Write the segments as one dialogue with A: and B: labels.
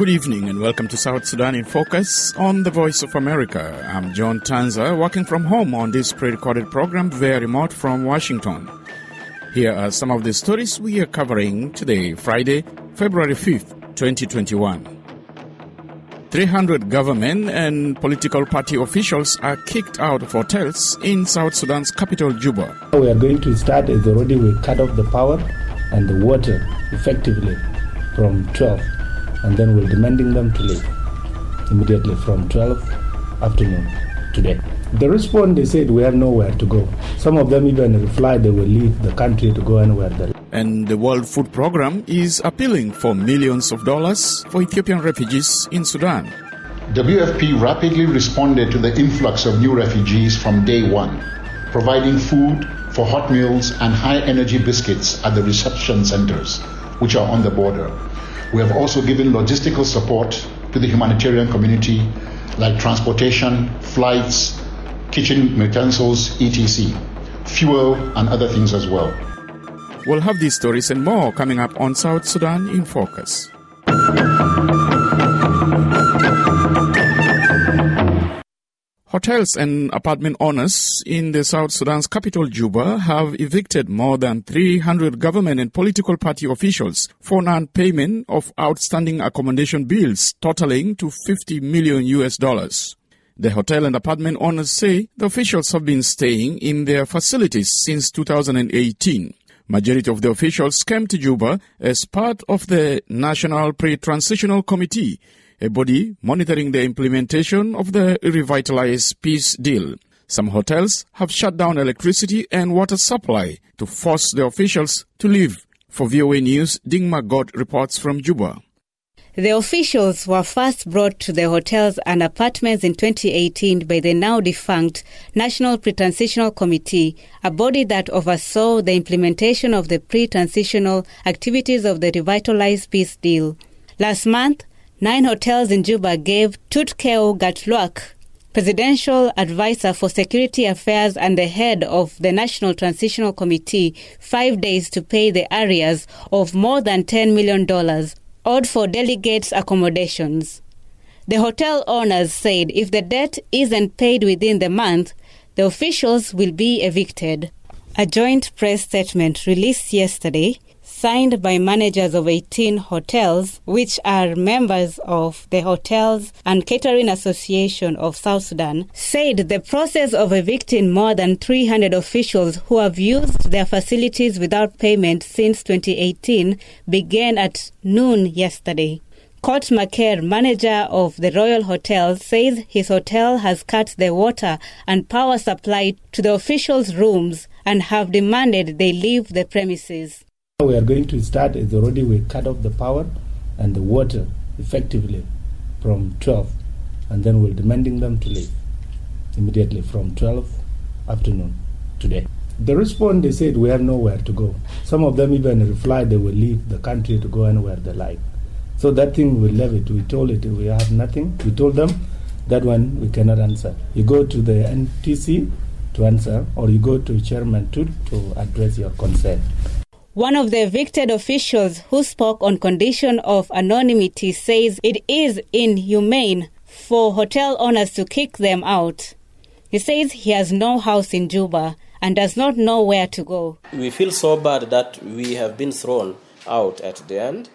A: Good evening and welcome to South Sudan in Focus on the Voice of America. I'm John Tanza, working from home on this pre-recorded program via remote from Washington. Here are some of the stories we are covering today, Friday, February 5th, 2021. 300 government and political party officials are kicked out of hotels in South Sudan's capital, Juba.
B: We are going to start as already we cut off the power and the water effectively from 12, and then we're demanding them to leave immediately from 12 afternoon today. The response, they said we have nowhere to go. Some of them even replied they will leave the country to go anywhere.
A: And the World Food Programme is appealing for millions of dollars for Ethiopian refugees in Sudan.
C: WFP rapidly responded to the influx of new refugees from day one, providing food for hot meals and high-energy biscuits at the reception centers, which are on the border. We have also given logistical support to the humanitarian community, like transportation, flights, kitchen utensils, etc., fuel, and other things as well.
A: We'll have these stories and more coming up on South Sudan in Focus. Hotels and apartment owners in the South Sudan's capital, Juba, have evicted more than 300 government and political party officials for non-payment of outstanding accommodation bills totaling to $50 million. The hotel and apartment owners say the officials have been staying in their facilities since 2018. Majority of the officials came to Juba as part of the National Pre-Transitional Committee, a body monitoring the implementation of the revitalized peace deal. Some hotels have shut down electricity and water supply to force the officials to leave. For VOA News, Dingma God reports from Juba.
D: The officials were first brought to the hotels and apartments in 2018 by the now-defunct National Pre-Transitional Committee, a body that oversaw the implementation of the pre-transitional activities of the revitalized peace deal. Last month, 9 hotels in Juba gave Tutkeo Gatluak, Presidential Advisor for Security Affairs and the head of the National Transitional Committee, 5 days to pay the arrears of more than $10 million owed for delegates' accommodations. The hotel owners said if the debt isn't paid within the month, the officials will be evicted. A joint press statement released yesterday, signed by managers of 18 hotels, which are members of the Hotels and Catering Association of South Sudan, said the process of evicting more than 300 officials who have used their facilities without payment since 2018 began at noon yesterday. Court Maker, manager of the Royal Hotel, says his hotel has cut the water and power supply to the officials' rooms and have demanded they leave the premises.
B: We are going to start as already we cut off the power and the water effectively from 12, and then we're demanding them to leave immediately from 12 afternoon today. The response, they said we have nowhere to go. Some of them even replied they will leave the country to go anywhere they like. So that thing we left it. We told it we have nothing. We told them that one we cannot answer. You go to the NTC to answer, or you go to Chairman to address your concern.
D: One of the evicted officials who spoke on condition of anonymity says it is inhumane for hotel owners to kick them out. He says he has no house in Juba and does not know where to go.
E: We feel so bad that we have been thrown out at the end,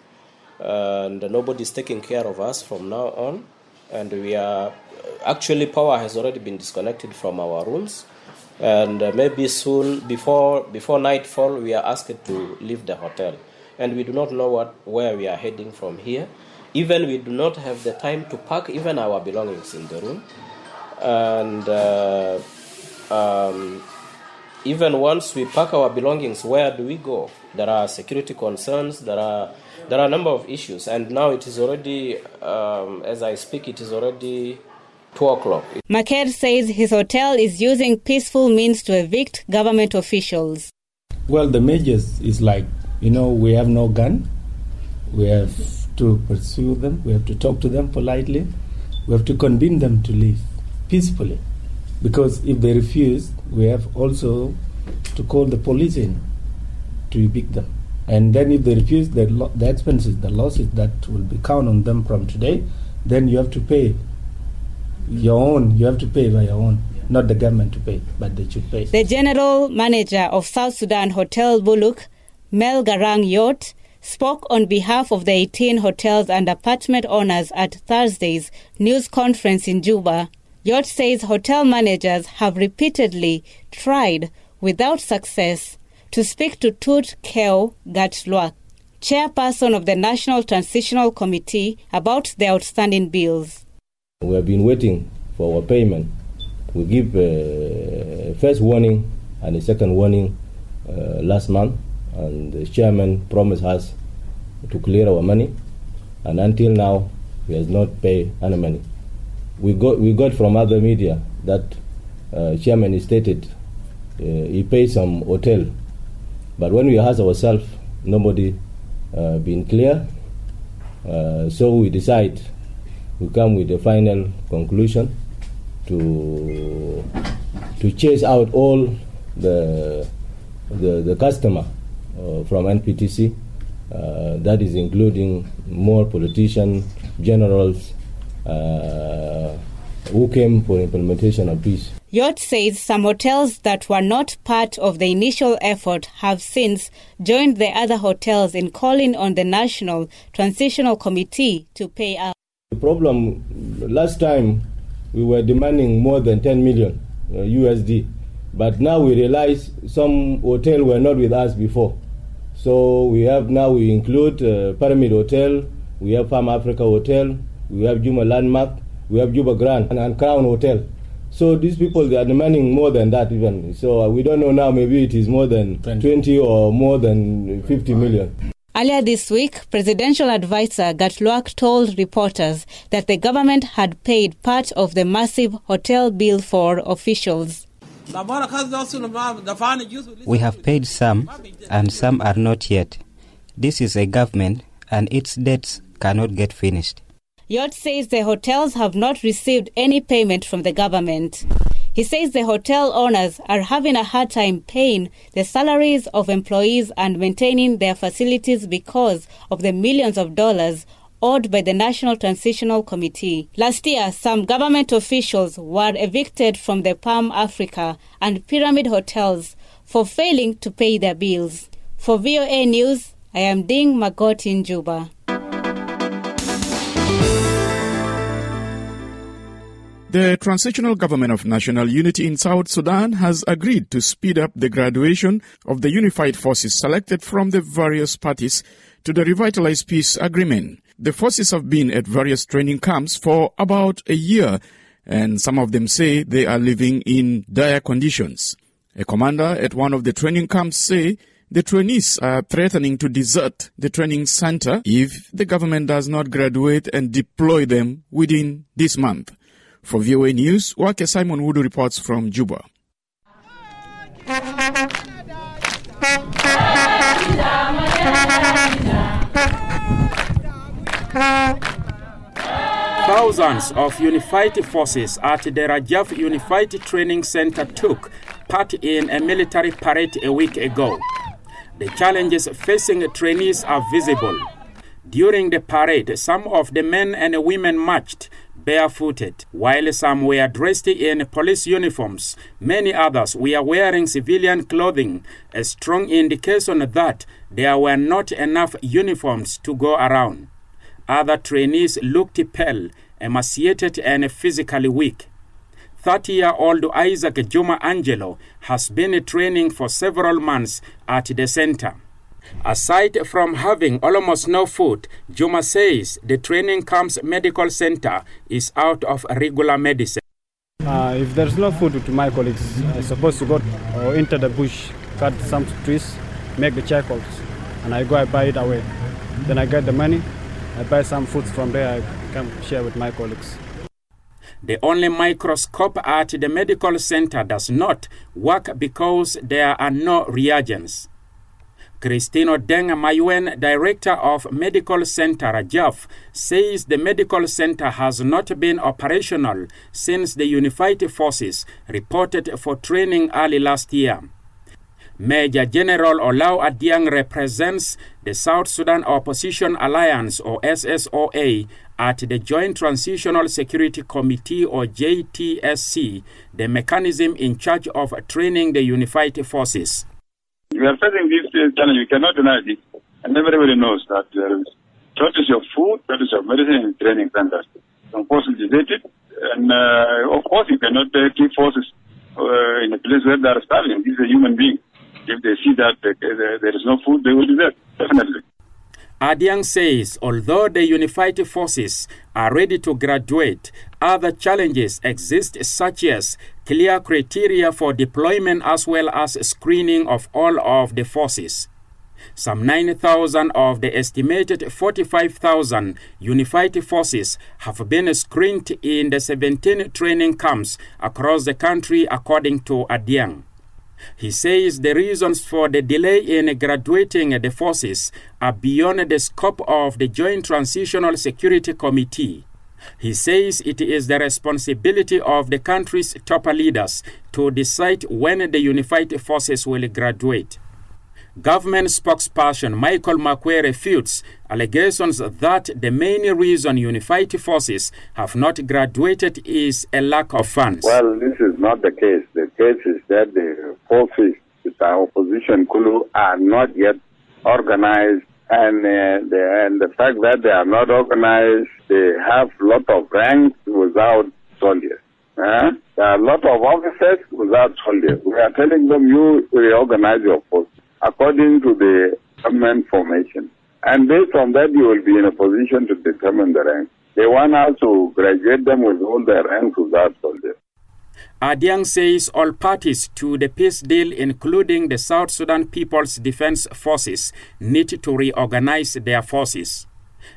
E: and nobody's taking care of us from now on. And we are actually, power has already been disconnected from our rooms. And maybe soon, before nightfall, we are asked to leave the hotel. And we do not know where we are heading from here. Even we do not have the time to pack even our belongings in the room. And even once we pack our belongings, where do we go? There are security concerns, there are a number of issues. And now it is already, as I speak, it is already 2 o'clock.
D: Maker says his hotel is using peaceful means to evict government officials.
B: Well, the measures is like, we have no gun. We have to pursue them. We have to talk to them politely. We have to convince them to leave peacefully. Because if they refuse, we have also to call the police in to evict them. And then if they refuse the expenses, the losses that will be counted on them from today, then you have to pay your own. You have to pay by your own, not the government to pay, but they should pay.
D: The general manager of South Sudan Hotel Buluk, Mel Garang Yot, spoke on behalf of the 18 hotels and apartment owners at Thursday's news conference in Juba. Yot says hotel managers have repeatedly tried, without success, to speak to Tut Keo Gatluak, chairperson of the National Transitional Committee, about the outstanding bills.
F: We have been waiting for our payment. We give first warning and a second warning last month, and the chairman promised us to clear our money, and until now he has not paid any money. We got from other media that chairman stated he paid some hotel, but when we asked ourselves, nobody been clear. So we decide, we come with a final conclusion to chase out all the customer from NPTC. That is including more politicians, generals who came for implementation of peace.
D: Yot says some hotels that were not part of the initial effort have since joined the other hotels in calling on the National Transitional Committee to pay up.
F: The problem, last time we were demanding more than 10 million USD, but now we realize some hotels were not with us before. So we include Pyramid Hotel, we have Farm Africa Hotel, we have Juma Landmark, we have Juba Grand and Crown Hotel. So these people, they are demanding more than that even. So we don't know now, maybe it is more than 20 or more than 50 million.
D: Earlier this week, presidential advisor Gatluak told reporters that the government had paid part of the massive hotel bill for officials.
G: We have paid some, and some are not yet. This is a government, and its debts cannot get finished.
D: Yot says the hotels have not received any payment from the government. He says the hotel owners are having a hard time paying the salaries of employees and maintaining their facilities because of the millions of dollars owed by the National Transitional Committee. Last year, some government officials were evicted from the Palm Africa and Pyramid hotels for failing to pay their bills. For VOA News, I am Ding Magot in Juba.
A: The Transitional Government of National Unity in South Sudan has agreed to speed up the graduation of the unified forces selected from the various parties to the revitalized peace agreement. The forces have been at various training camps for about a year, and some of them say they are living in dire conditions. A commander at one of the training camps say the trainees are threatening to desert the training center if the government does not graduate and deploy them within this month. For VOA News, Wake Simon Wudu reports from Juba.
H: Thousands of unified forces at the Rajaf Unified Training Center took part in a military parade a week ago. The challenges facing trainees are visible. During the parade, some of the men and women marched barefooted, while some were dressed in police uniforms. Many others were wearing civilian clothing, a strong indication that there were not enough uniforms to go around. Other trainees looked pale, emaciated, and physically weak. 30-year-old Isaac Juma Angelo has been training for several months at the center. Aside from having almost no food, Juma says the training camp's medical center is out of regular medicine.
I: If there's no food to my colleagues, I'm supposed to go or enter the bush, cut some trees, make the charcoals, and I buy it away. Then I get the money, I buy some food from there, I can share with my colleagues.
H: The only microscope at the medical center does not work because there are no reagents. Cristino Deng Mayuen, director of Medical Center Rajaf, says the medical center has not been operational since the Unified Forces reported for training early last year. Major General Olau Adiang represents the South Sudan Opposition Alliance, or SSOA, at the Joint Transitional Security Committee, or JTSC, the mechanism in charge of training the unified forces.
J: We are facing this challenge. We cannot deny this. And everybody knows that there is shortage of food, shortage of medicine in training centers. Some forces deserted, and of course you cannot keep forces in a place where they are starving. This is a human being. If they see that there is no food, they will desert, definitely.
H: Adiang says although the unified forces are ready to graduate, other challenges exist, such as clear criteria for deployment as well as screening of all of the forces. Some 9,000 of the estimated 45,000 unified forces have been screened in the 17 training camps across the country, according to Adiang. He says the reasons for the delay in graduating the forces are beyond the scope of the Joint Transitional Security Committee. He says it is the responsibility of the country's top leaders to decide when the unified forces will graduate. Government spokesperson Michael Makwe refutes allegations that the main reason unified forces have not graduated is a lack of funds.
J: Well, this is not the case. The case is that the forces, the opposition Kulu, are not yet organized, and the fact that they are not organized, they have a lot of ranks without soldiers. There are a lot of officers without soldiers. We are telling them, you reorganize your forces according to the government formation. And based on that, you will be in a position to determine the rank. They want us to graduate them with all their ranks without soldiers.
H: Adiang says all parties to the peace deal, including the South Sudan People's Defense Forces, need to reorganize their forces.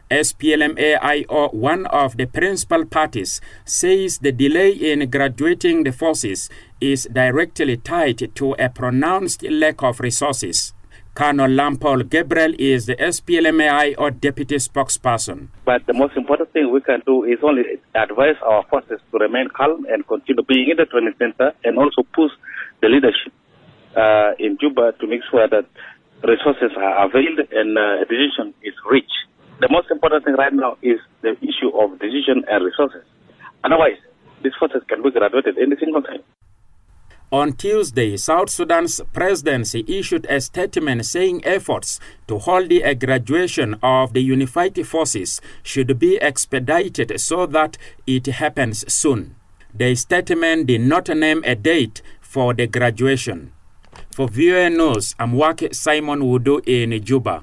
H: SPLM-AIO, one of the principal parties, says the delay in graduating the forces is directly tied to a pronounced lack of resources. Colonel Lampol Gabriel is the SPLM-AIO deputy spokesperson.
K: But the most important thing we can do is only advise our forces to remain calm and continue being in the training center, and also push the leadership in Juba to make sure that resources are availed and a decision is reached. The most important thing right now is the issue of decision and resources. Otherwise, these forces can be graduated any single time.
H: On Tuesday, South Sudan's presidency issued a statement saying efforts to hold the graduation of the unified forces should be expedited so that it happens soon. The statement did not name a date for the graduation. For VOA News, I'm Wake Simon Wudu in Juba.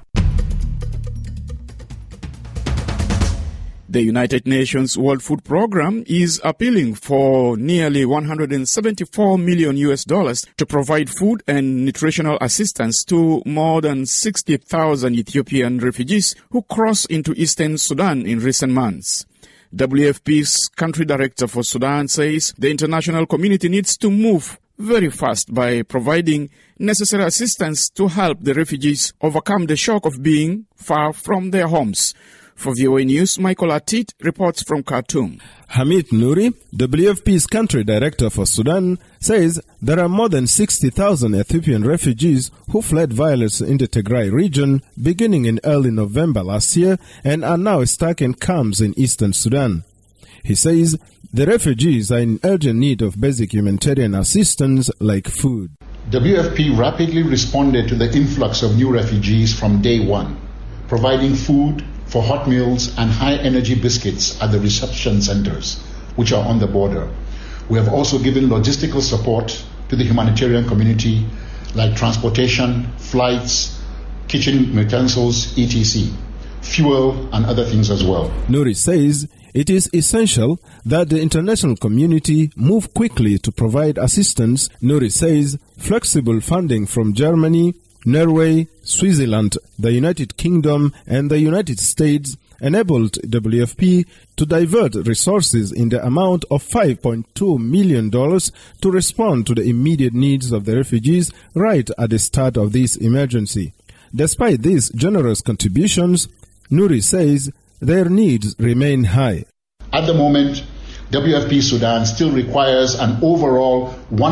A: The United Nations World Food Programme is appealing for nearly $174 million to provide food and nutritional assistance to more than 60,000 Ethiopian refugees who crossed into eastern Sudan in recent months. WFP's country director for Sudan says the international community needs to move very fast by providing necessary assistance to help the refugees overcome the shock of being far from their homes. For VOA News, Michael Atit reports from Khartoum.
L: Hamid Nouri, WFP's country director for Sudan, says there are more than 60,000 Ethiopian refugees who fled violence in the Tigray region beginning in early November last year and are now stuck in camps in eastern Sudan. He says the refugees are in urgent need of basic humanitarian assistance like food.
C: WFP rapidly responded to the influx of new refugees from day one, providing food for hot meals and high-energy biscuits at the reception centers, which are on the border. We have also given logistical support to the humanitarian community, like transportation, flights, kitchen utensils, etc., fuel, and other things as well.
L: Nouri says it is essential that the international community move quickly to provide assistance. Nouri says flexible funding from Germany, Norway, Switzerland, the United Kingdom, and the United States enabled WFP to divert resources in the amount of $5.2 million to respond to the immediate needs of the refugees right at the start of this emergency. Despite these generous contributions, Nouri says their needs remain high.
C: At the moment, WFP Sudan still requires an overall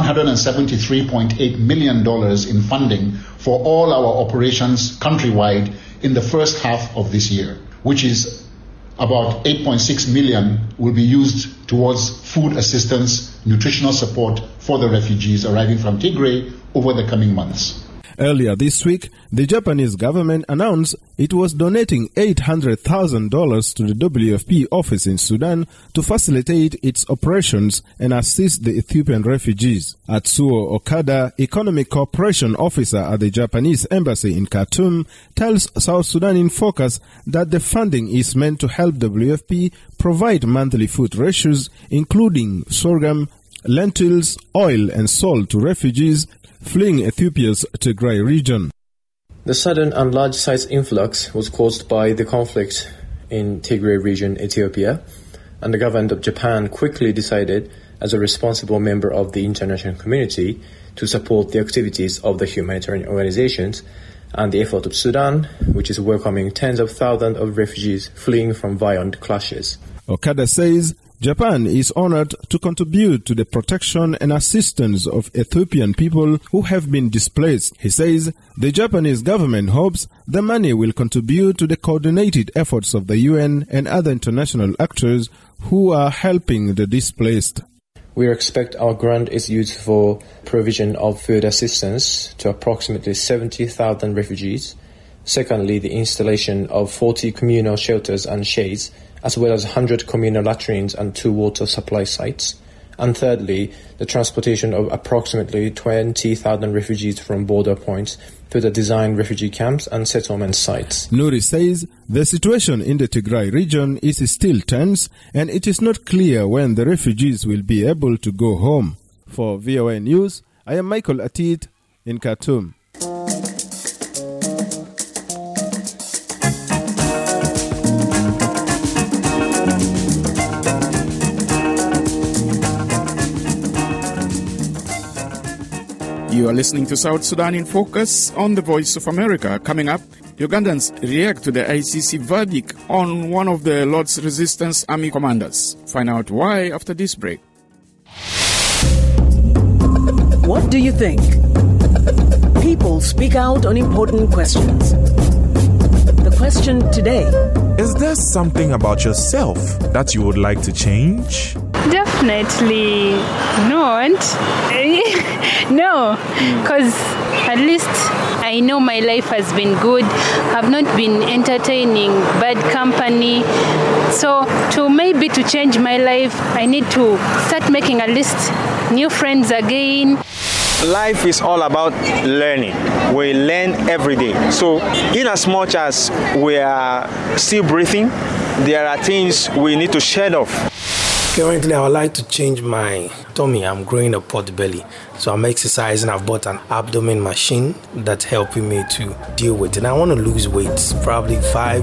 C: $173.8 million in funding for all our operations countrywide in the first half of this year, which is about 8.6 million will be used towards food assistance, nutritional support for the refugees arriving from Tigray over the coming months.
L: Earlier this week, the Japanese government announced it was donating $800,000 to the WFP office in Sudan to facilitate its operations and assist the Ethiopian refugees. Atsuo Okada, Economic Cooperation Officer at the Japanese Embassy in Khartoum, tells South Sudan in Focus that the funding is meant to help WFP provide monthly food rations, including sorghum, lentils, oil and salt to refugees fleeing Ethiopia's Tigray region.
M: The sudden and large-size influx was caused by the conflict in Tigray region, Ethiopia, and the government of Japan quickly decided, as a responsible member of the international community, to support the activities of the humanitarian organizations and the effort of Sudan, which is welcoming tens of thousands of refugees fleeing from violent clashes.
L: Okada says Japan is honored to contribute to the protection and assistance of Ethiopian people who have been displaced. He says the Japanese government hopes the money will contribute to the coordinated efforts of the UN and other international actors who are helping the displaced.
M: We expect our grant is used for provision of food assistance to approximately 70,000 refugees. Secondly, the installation of 40 communal shelters and shades, as well as 100 communal latrines and 2 water supply sites. And thirdly, the transportation of approximately 20,000 refugees from border points to the designed refugee camps and settlement sites.
L: Nuri says the situation in the Tigray region is still tense and it is not clear when the refugees will be able to go home. For VOA News, I am Michael Atit in Khartoum.
A: You are listening to South Sudan in Focus on the Voice of America. Coming up, Ugandans react to the ICC verdict on one of the Lord's Resistance Army commanders. Find out why after this break.
N: What do you think? People speak out on important questions. The question today:
O: is there something about yourself that you would like to change?
P: Definitely not. No, because at least I know my life has been good. I've not been entertaining bad company. So to change my life, I need to start making at least new friends again.
Q: Life is all about learning. We learn every day. So in as much as we are still breathing, there are things we need to shed off.
R: Currently, I would like to change my tummy. I'm growing a pot belly. So I'm exercising. I've bought an abdomen machine that's helping me to deal with it. And I want to lose weight, probably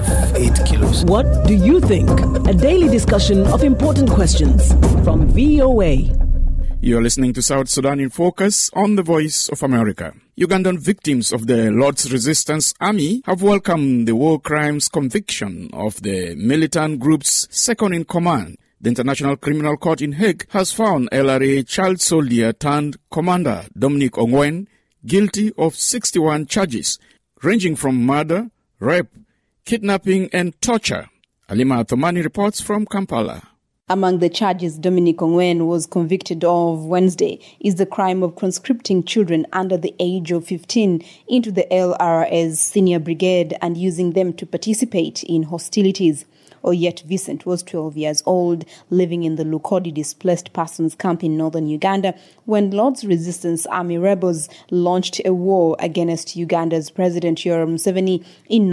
R: 5-8 kilos.
N: What do you think? A daily discussion of important questions from VOA.
A: You're listening to South Sudan in Focus on the Voice of America. Ugandan victims of the Lord's Resistance Army have welcomed the war crimes conviction of the militant group's second-in-command. The International Criminal Court in Hague has found LRA child soldier turned commander Dominic Ongwen guilty of 61 charges, ranging from murder, rape, kidnapping and torture. Alima Athomani reports from Kampala.
S: Among the charges Dominic Ongwen was convicted of Wednesday is the crime of conscripting children under the age of 15 into the LRA's senior brigade and using them to participate in hostilities. Oyet Vincent was 12 years old, living in the Lukodi displaced persons camp in northern Uganda when Lord's Resistance Army rebels launched a war against Uganda's President Yoweri Museveni in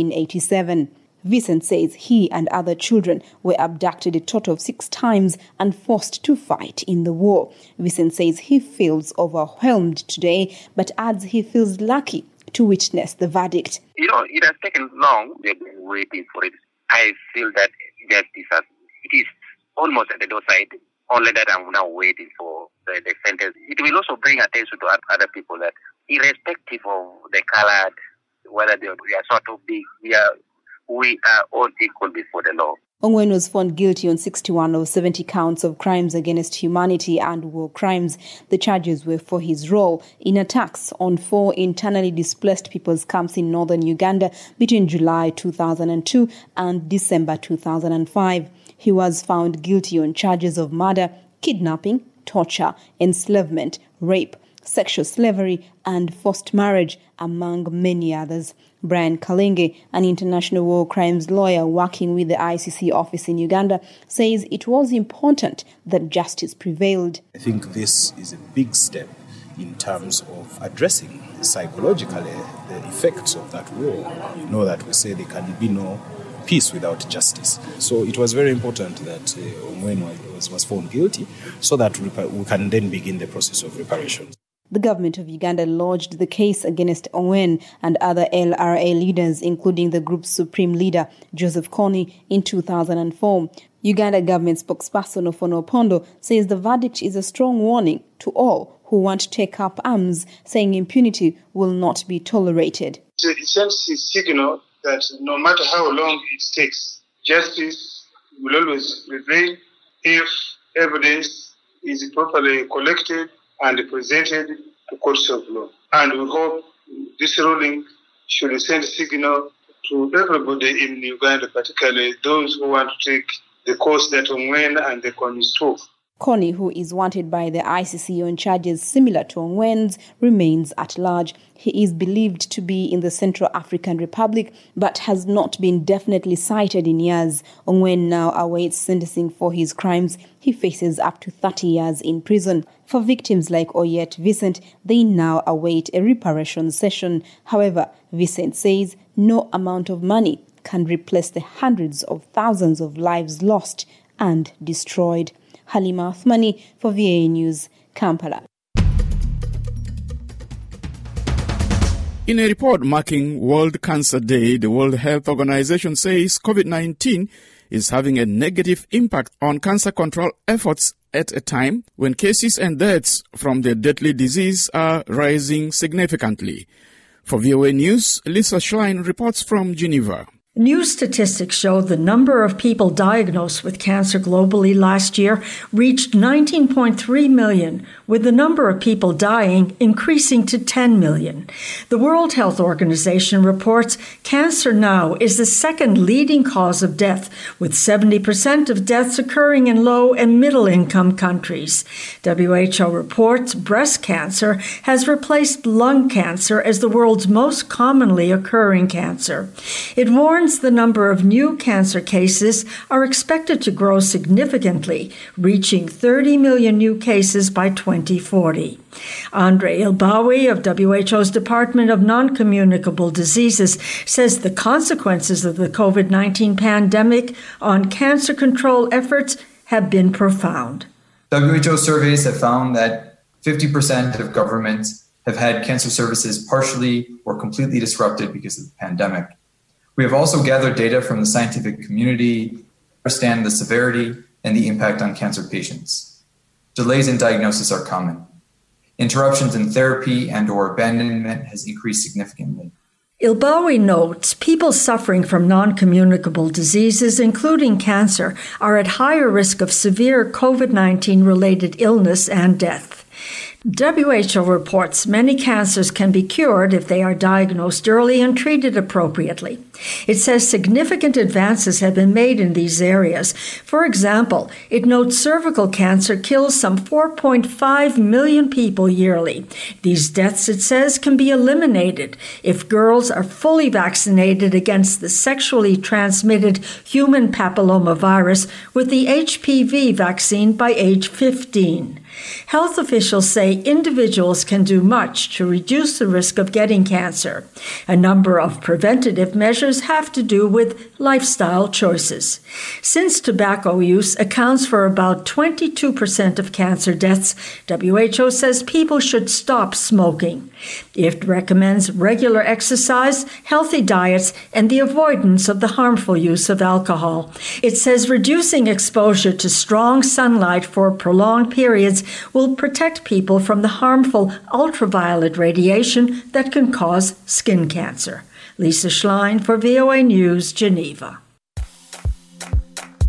S: 1987. Vincent says he and other children were abducted a total of 6 times and forced to fight in the war. Vincent says he feels overwhelmed today, but adds he feels lucky to witness the verdict.
T: It has taken long. We've been waiting for it. I feel that justice it is almost at the doorstep, only that I'm now waiting for the sentence. It will also bring attention to other people that irrespective of the color, whether we are sort of big, we are all equal before the law.
S: Ongwen was found guilty on 61 of 70 counts of crimes against humanity and war crimes. The charges were for his role in attacks on 4 internally displaced people's camps in northern Uganda between July 2002 and December 2005. He was found guilty on charges of murder, kidnapping, torture, enslavement, rape, sexual slavery and forced marriage, among many others. Brian Kalenge, an international war crimes lawyer working with the ICC office in Uganda, says it was important that justice prevailed.
U: I think this is a big step in terms of addressing psychologically the effects of that war. You know that we say there can be no peace without justice. So it was very important that Ongwen was found guilty so that we can then begin the process of reparations.
S: The government of Uganda lodged the case against Ongwen and other LRA leaders, including the group's supreme leader, Joseph Kony, in 2004. Uganda government spokesperson Ofono Opondo says the verdict is a strong warning to all who want to take up arms, saying impunity will not be tolerated.
V: It sends a signal that no matter how long it takes, justice will always prevail if evidence is properly collected and presented to courts of law. And we hope this ruling should send a signal to everybody in Uganda, particularly those who want to take the course that Ongwen and the Kony took.
S: Kony, who is wanted by the ICC on charges similar to Ongwen's, remains at large. He is believed to be in the Central African Republic, but has not been definitely cited in years. Ongwen now awaits sentencing for his crimes. He faces up to 30 years in prison. For victims like Oyet Vincent, they now await a reparation session. However, Vincent says no amount of money can replace the hundreds of thousands of lives lost and destroyed. Halima Othmani for VOA News, Kampala.
A: In a report marking World Cancer Day, the World Health Organization says COVID-19 is having a negative impact on cancer control efforts at a time when cases and deaths from the deadly disease are rising significantly. For VOA News, Lisa Schlein reports from Geneva.
W: New statistics show the number of people diagnosed with cancer globally last year reached 19.3 million, with the number of people dying increasing to 10 million. The World Health Organization reports cancer now is the second leading cause of death, with 70% of deaths occurring in low and middle-income countries. WHO reports breast cancer has replaced lung cancer as the world's most commonly occurring cancer. It warns the number of new cancer cases are expected to grow significantly, reaching 30 million new cases by 2040. Andre Ilbawi of WHO's Department of Non-Communicable Diseases says the consequences of the COVID-19 pandemic on cancer control efforts have been profound.
X: WHO surveys have found that 50% of governments have had cancer services partially or completely disrupted because of the pandemic. We have also gathered data from the scientific community to understand the severity and the impact on cancer patients. Delays in diagnosis are common. Interruptions in therapy and/or abandonment has increased significantly.
W: Ilbawi notes people suffering from non-communicable diseases, including cancer, are at higher risk of severe COVID-19 related illness and death. WHO reports many cancers can be cured if they are diagnosed early and treated appropriately. It says significant advances have been made in these areas. For example, it notes cervical cancer kills some 4.5 million people yearly. These deaths, it says, can be eliminated if girls are fully vaccinated against the sexually transmitted human papillomavirus with the HPV vaccine by age 15. Health officials say individuals can do much to reduce the risk of getting cancer. A number of preventative measures have to do with lifestyle choices. Since tobacco use accounts for about 22% of cancer deaths, WHO says people should stop smoking. It recommends regular exercise, healthy diets, and the avoidance of the harmful use of alcohol. It says reducing exposure to strong sunlight for prolonged periods will protect people from the harmful ultraviolet radiation that can cause skin cancer. Lisa Schlein for VOA News, Geneva.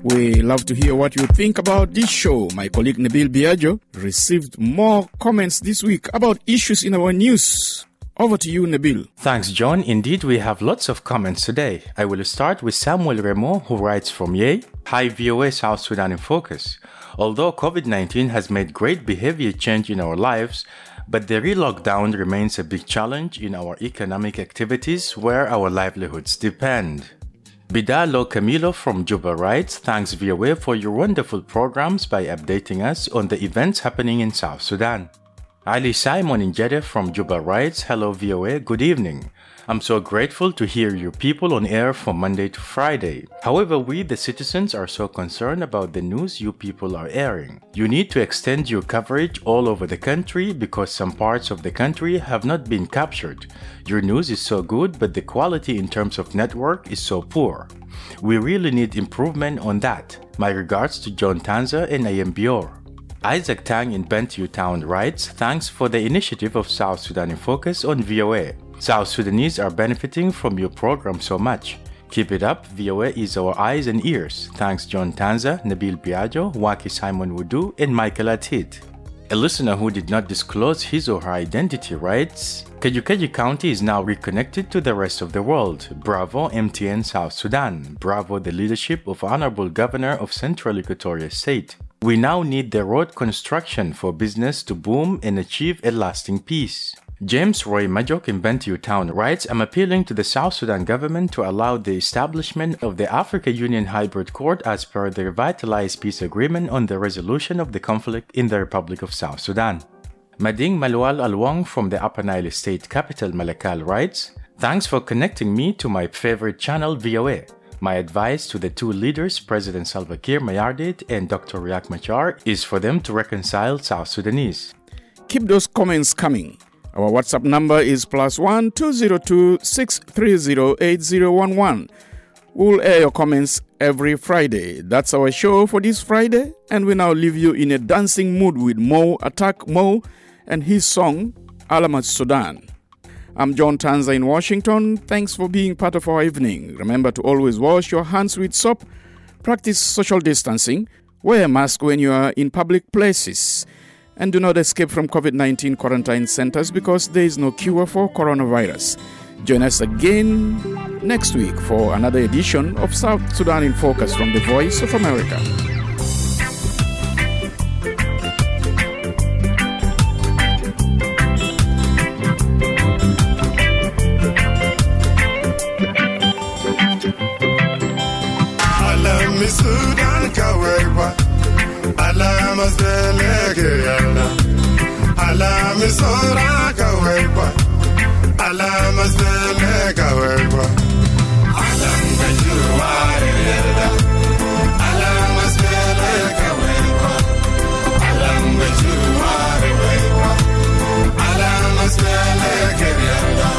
A: We love to hear what you think about this show. My colleague Nabil Biagio received more comments this week about issues in our news. Over to you, Nabil.
B: Thanks, John. Indeed, we have lots of comments today. I will start with Samuel Remo, who writes from Yei. Hi, VOA South Sudan in Focus. Although COVID-19 has made great behavior change in our lives, but the re-lockdown remains a big challenge in our economic activities where our livelihoods depend. Bidalo Camilo from Juba writes, thanks VOA for your wonderful programs by updating us on the events happening in South Sudan. Ali Simon in Jeddah from Juba writes, hello VOA, good evening. I'm so grateful to hear you people on air from Monday to Friday. However, we the citizens are so concerned about the news you people are airing. You need to extend your coverage all over the country because some parts of the country have not been captured. Your news is so good, but the quality in terms of network is so poor. We really need improvement on that. My regards to John Tanza and I.M. Bior. Isaac Tang in Bentiu Town writes, thanks for the initiative of South Sudan in Focus on VOA. South Sudanese are benefiting from your program so much. Keep it up, VOA is our eyes and ears. Thanks John Tanza, Nabil Biagio, Waki Simon Wudu, and Michael Atit. A listener who did not disclose his or her identity writes, Kajukeji County is now reconnected to the rest of the world. Bravo MTN South Sudan. Bravo the leadership of Honorable Governor of Central Equatoria State. We now need the road construction for business to boom and achieve a lasting peace. James Roy Majok in Bentiu Town writes, I'm appealing to the South Sudan government to allow the establishment of the Africa Union Hybrid Court as per the revitalized peace agreement on the resolution of the conflict in the Republic of South Sudan. Mading Malwal Alwang from the Upper Nile State capital Malakal writes, thanks for connecting me to my favorite channel VOA. My advice to the two leaders, President Salva Kiir Mayardit and Dr. Riek Machar, is for them to reconcile South Sudanese.
A: Keep those comments coming. Our WhatsApp number is +1 202 630 8011. We'll air your comments every Friday. That's our show for this Friday, and we now leave you in a dancing mood with Mo Attack Mo and his song Alamat Sudan. I'm John Tanza in Washington. Thanks for being part of our evening. Remember to always wash your hands with soap, practice social distancing, wear a mask when you are in public places, and do not escape from COVID-19 quarantine centers because there is no cure for coronavirus. Join us again next week for another edition of South Sudan in Focus from the Voice of America.
E: Sudan kawewa alama zelekeana alama sora kawewa alama zelekawewa alama juwareda alama zelekawewa alama juwareda alama zelekeana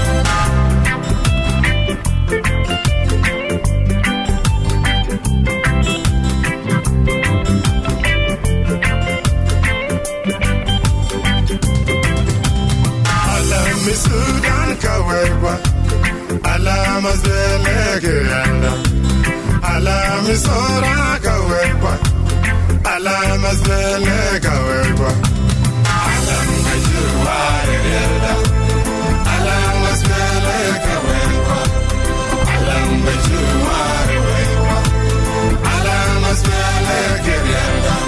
E: Sudan kawewa alama zelekeana alama sora kawewa alama zelekawewa alama juwareda alama zelekawewa alama juwareda alama zelekawewa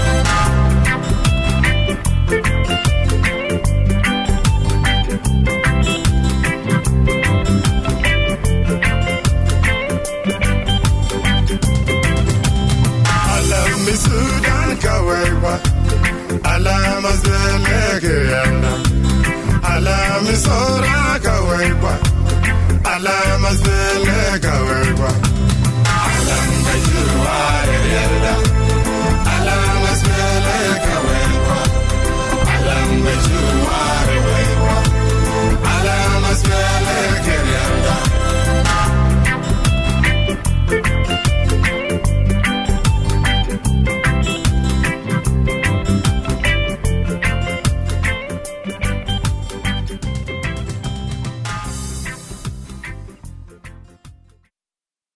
E: Sudan kawewa alama zelekeana alama sora